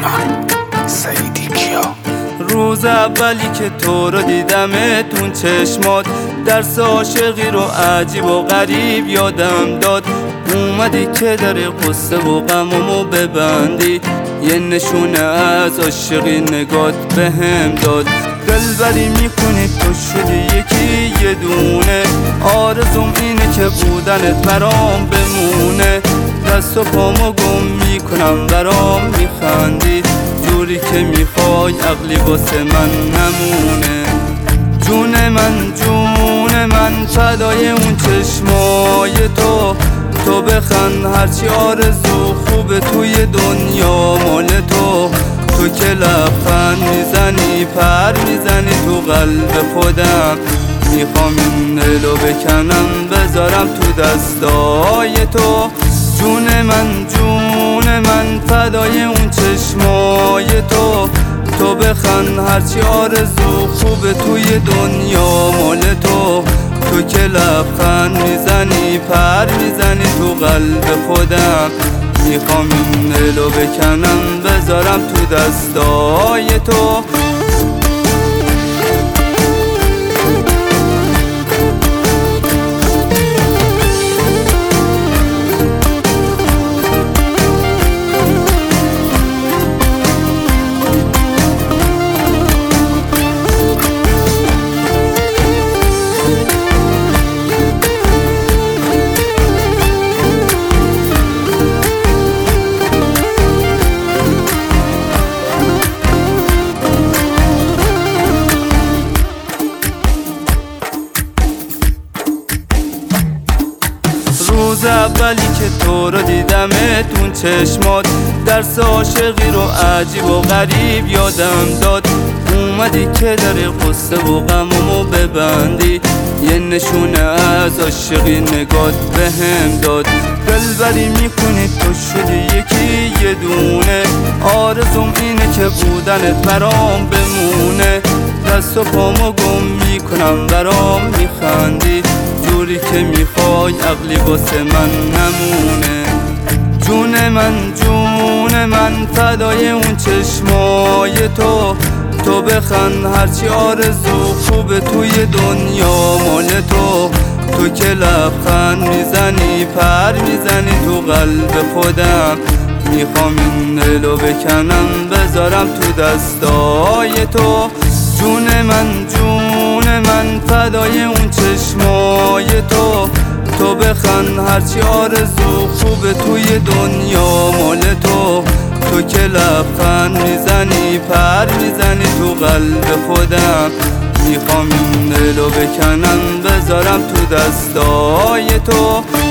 سعیدی کیا. روز اولی که تو رو دیدمتون چشمات، درس عاشقی رو عجیب و غریب یادم داد. اومدی که در قصه و غممو ببندی، یه نشونه از عاشقی نگات بهم داد. دلبری میکنی تو شدی یکی یه دونه، آرزوم اینه که بودنت برام بمونه. دست و پامو گم میکنم برام میخندی، جوری که میخوای عقلی واسه من نمونه. جون من فدای اون چشمای تو بخند هرچی آرزو خوبه توی دنیا مال تو که لبخند میزنی پر میزنی تو قلب خودم. میخوام این دلو بکنم بذارم تو دستای تو. جون من فدای اون چشمای تو بخند هرچی آرزو خوبه توی دنیا مال تو که لبخند میزنی پر میزنی تو قلب خودم. میخوام این دلو بکنم بذارم تو دستای تو. روز اولی که تو رو دیدمتون چشمات، درس عاشقی رو عجیب و غریب یادم داد. اومدی که در قصه و غممو ببندی، یه نشونه از عاشقی نگات بهم داد. دلبری میکنی تو شدی یکی یه دونه، آرزوم اینه که بودنت برام بمونه. دست و پامو گم میکنم برام میخندی، جوری که میخوای عقلی واسه من نمونه. جون من فدای اون چشمای تو بخند هرچی آرزو خوبه توی دنیا مال تو که لبخند میزنی پر میزنی تو قلب خودم. میخوام این دلو بکنم بذارم تو دستای تو. جون من فدای اون چشمای تو بخند هرچی آرزو خوبه توی دنیا مال تو که لبخند میزنی پر میزنی تو قلب خودم. میخوام این دلو بکنم بذارم تو دستای تو.